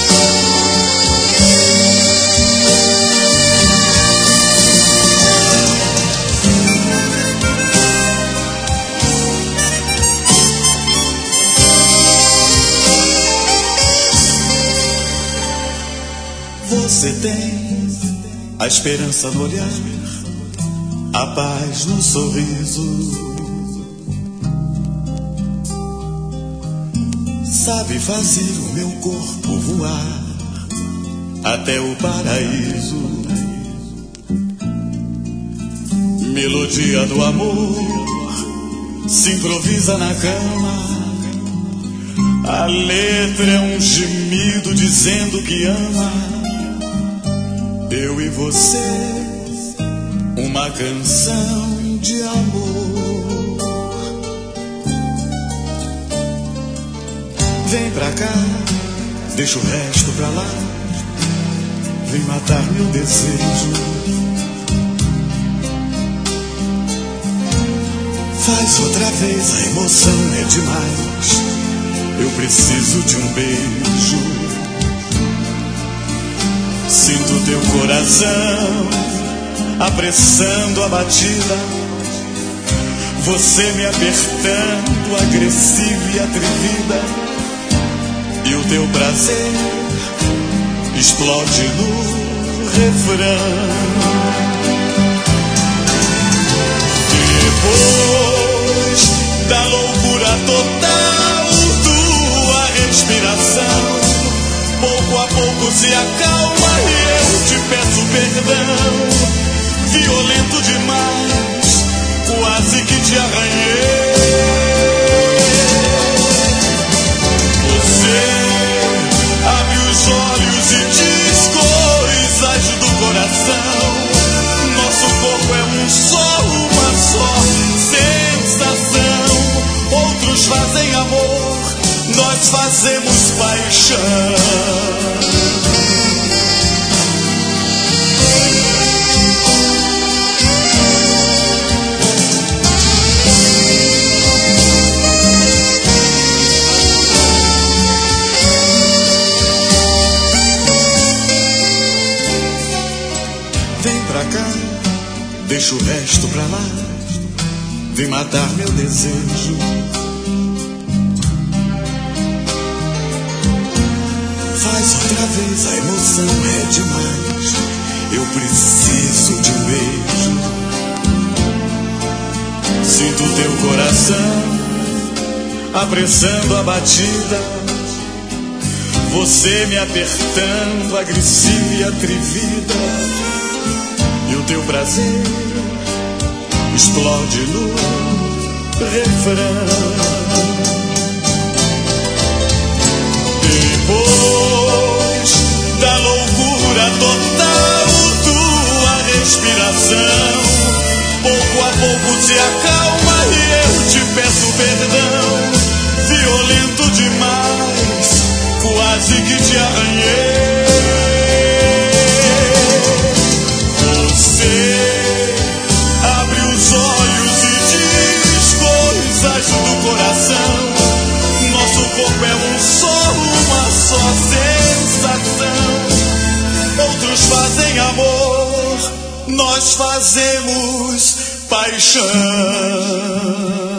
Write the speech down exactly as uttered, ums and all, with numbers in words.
Você tem a esperança no olhar, a paz no sorriso. Sabe fazer o meu corpo voar até o paraíso. Melodia do amor se improvisa na cama. A letra é um gemido dizendo que ama. Eu e você, uma canção de amor. Vem pra cá, deixa o resto pra lá. Vem matar meu desejo. Faz outra vez, a emoção é demais. Eu preciso de um beijo. Sinto teu coração apressando a batida. Você me apertando, agressiva e atrevida. E o teu prazer explode no refrão. Depois da loucura total, tua respiração pouco a pouco se acalma e eu te peço perdão. Violento demais, quase que te arranhei. Você abre os olhos e diz coisas do coração. Nosso corpo é um só, uma só sensação. Outros fazem amor, nós fazemos paixão. Vem pra cá, deixa o resto pra lá. Vem matar meu desejo. Faz outra vez, a emoção é demais. Eu preciso de um beijo. Sinto teu coração apressando a batida. Você me apertando, agressiva e atrevida. E o teu prazer explode no refrão. Depois da loucura total, tua respiração pouco a pouco se acalma e eu te peço perdão. Violento demais, quase que te arranhei. Você abre os olhos e diz coisas do coração. Nosso corpo é um só, uma só sensação. Outros fazem amor, nós fazemos paixão.